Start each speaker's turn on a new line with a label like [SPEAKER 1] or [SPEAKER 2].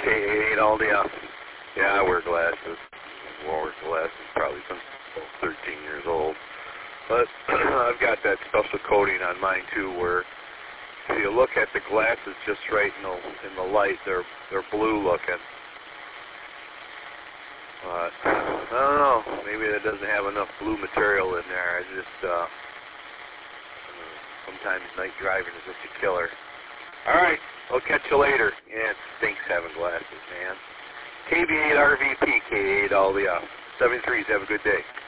[SPEAKER 1] K88 all day. Yeah, I wear glasses. Wore glasses probably since I was 13 years old. But I've got that special coating on mine too, where if you look at the glasses just right in the light, they're blue looking. But I don't know, maybe it doesn't have enough blue material in there. I just sometimes night driving is just a killer. All right, I'll catch you later. Yeah, it stinks having glasses, man. KB8RVP, K8 all the 73s. Have a good day.